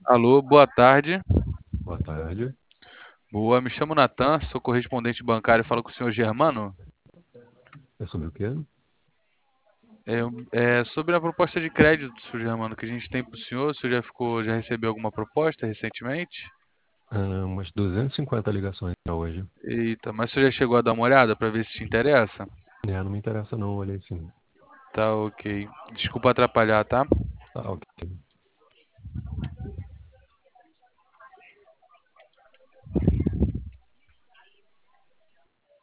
Alô, boa tarde. Boa tarde. Boa, me chamo Natan, sou correspondente bancário e falo com o senhor Germano. É sobre o quê? É sobre a proposta de crédito, senhor Germano, que a gente tem para o senhor. O senhor já recebeu alguma proposta recentemente? Umas 250 ligações já hoje. Eita, mas o senhor já chegou a dar uma olhada para ver se te interessa? Não me interessa não, olhei sim. Tá, ok. Desculpa atrapalhar, tá? Tá, ok.